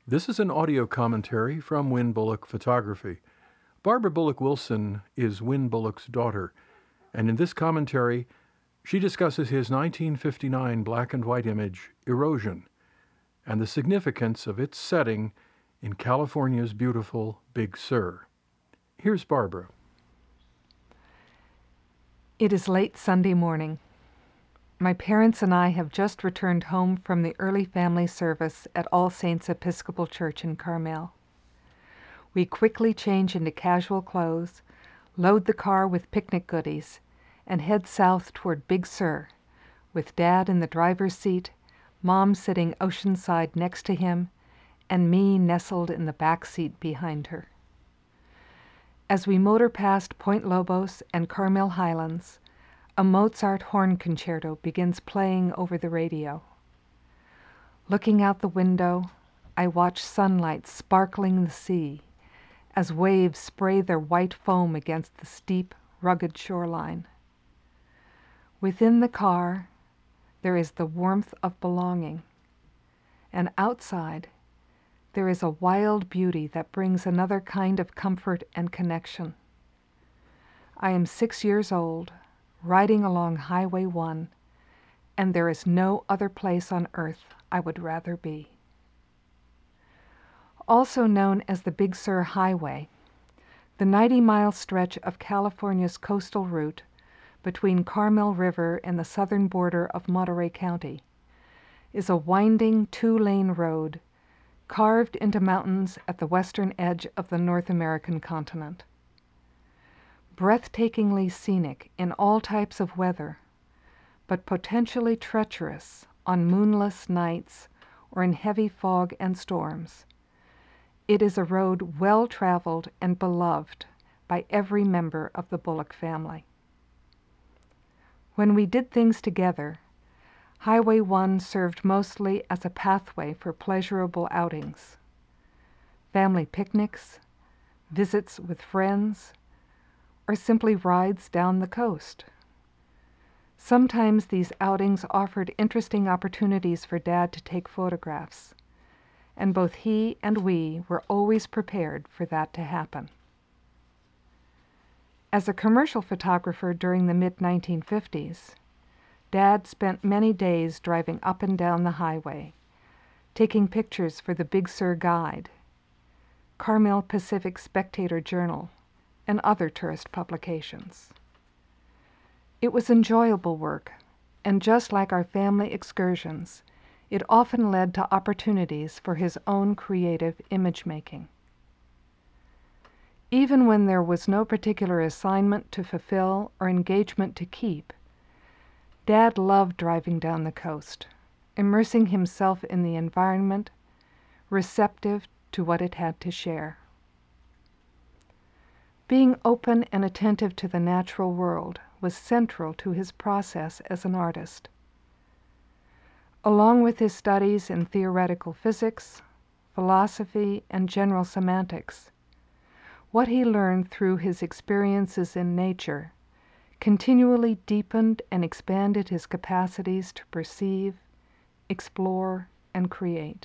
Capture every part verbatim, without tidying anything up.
This is an audio commentary from Win Bullock Photography. Barbara Bullock Wilson is Win Bullock's daughter, and in this commentary, she discusses his nineteen fifty-nine black and white image, Erosion, and the significance of its setting in California's beautiful Big Sur. Here's Barbara. It is late Sunday morning. My parents and I have just returned home from the early family service at All Saints Episcopal Church in Carmel. We quickly change into casual clothes, load the car with picnic goodies, and head south toward Big Sur, with Dad in the driver's seat, Mom sitting oceanside next to him, and me nestled in the back seat behind her. As we motor past Point Lobos and Carmel Highlands, a Mozart horn concerto begins playing over the radio. Looking out the window, I watch sunlight sparkling the sea as waves spray their white foam against the steep, rugged shoreline. Within the car, there is the warmth of belonging, and outside, there is a wild beauty that brings another kind of comfort and connection. I am six years old, riding along Highway one, and there is no other place on earth I would rather be. Also known as the Big Sur Highway, the ninety-mile stretch of California's coastal route between Carmel River and the southern border of Monterey County is a winding two-lane road carved into mountains at the western edge of the North American continent. Breathtakingly scenic in all types of weather, but potentially treacherous on moonless nights or in heavy fog and storms, it is a road well traveled and beloved by every member of the Bullock family. When we did things together, Highway one served mostly as a pathway for pleasurable outings. Family picnics, visits with friends, or simply rides down the coast. Sometimes these outings offered interesting opportunities for Dad to take photographs, and both he and we were always prepared for that to happen. As a commercial photographer during the mid nineteen fifties, Dad spent many days driving up and down the highway, taking pictures for the Big Sur Guide, Carmel Pacific Spectator Journal, and other tourist publications. It was enjoyable work, and just like our family excursions, it often led to opportunities for his own creative image making. Even when there was no particular assignment to fulfill or engagement to keep, Dad loved driving down the coast, immersing himself in the environment, receptive to what it had to share. Being open and attentive to the natural world was central to his process as an artist. Along with his studies in theoretical physics, philosophy, and general semantics, what he learned through his experiences in nature continually deepened and expanded his capacities to perceive, explore, and create.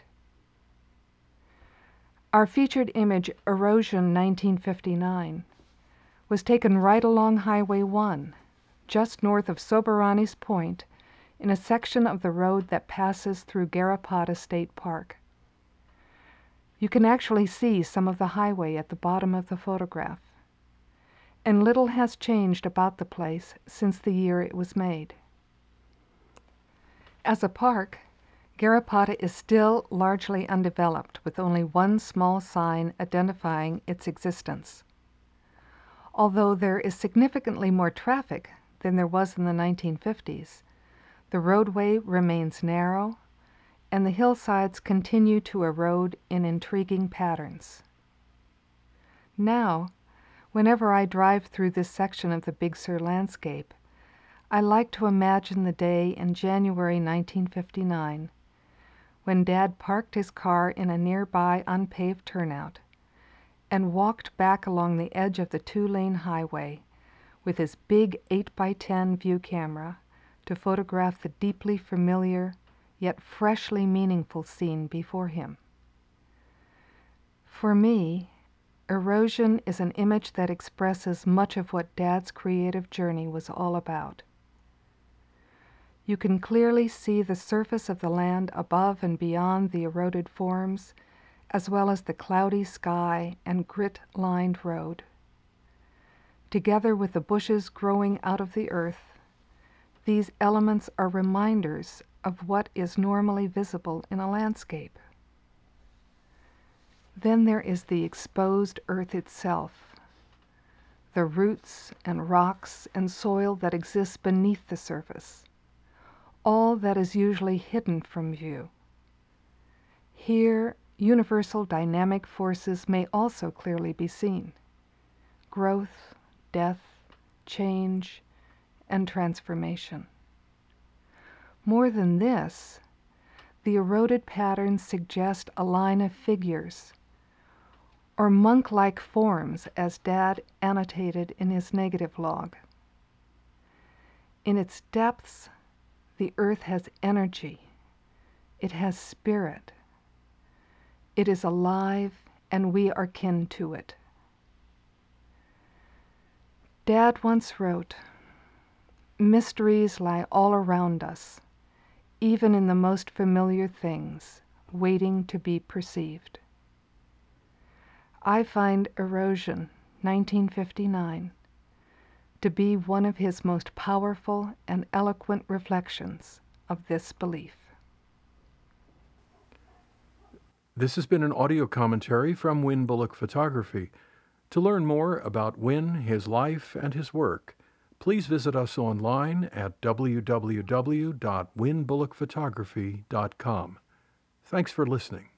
Our featured image, Erosion nineteen fifty-nine, was taken right along Highway one, just north of Soberanes Point, in a section of the road that passes through Garrapata State Park. You can actually see some of the highway at the bottom of the photograph, and little has changed about the place since the year it was made. As a park, Garrapata is still largely undeveloped, with only one small sign identifying its existence. Although there is significantly more traffic than there was in the nineteen fifties, the roadway remains narrow, and the hillsides continue to erode in intriguing patterns. Now, whenever I drive through this section of the Big Sur landscape, I like to imagine the day in January nineteen fifty-nine, when Dad parked his car in a nearby unpaved turnout and walked back along the edge of the two-lane highway with his big eight by ten view camera to photograph the deeply familiar yet freshly meaningful scene before him. For me, erosion is an image that expresses much of what Dad's creative journey was all about. You can clearly see the surface of the land above and beyond the eroded forms, as well as the cloudy sky and grit-lined road. Together with the bushes growing out of the earth, these elements are reminders of what is normally visible in a landscape. Then there is the exposed earth itself, the roots and rocks and soil that exist beneath the surface, all that is usually hidden from view. Here, universal dynamic forces may also clearly be seen: growth, death, change, and transformation. More than this, the eroded patterns suggest a line of figures, or monk-like forms, as Dad annotated in his negative log. In its depths, the earth has energy. It has spirit. It is alive, and we are kin to it. Dad once wrote, "Mysteries lie all around us, even in the most familiar things, waiting to be perceived." I find Erosion, nineteen fifty-nine, to be one of his most powerful and eloquent reflections of this belief. This has been an audio commentary from Win Bullock Photography. To learn more about Win, his life, and his work, please visit us online at w w w dot win bullock photography dot com. Thanks for listening.